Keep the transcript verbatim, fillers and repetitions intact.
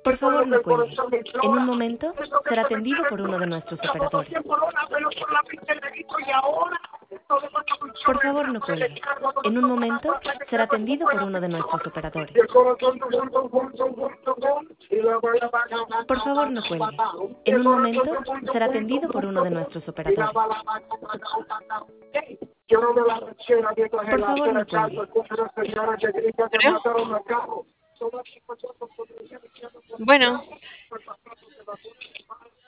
Por favor, no cuelgue. En un momento será atendido por uno de nuestros operadores. Por favor, no cuelgue. En un momento será atendido por uno de nuestros operadores. Por favor, no cuelgue. En un momento será atendido por uno de nuestros operadores. Por favor, no cuelgue. Creo. Bueno.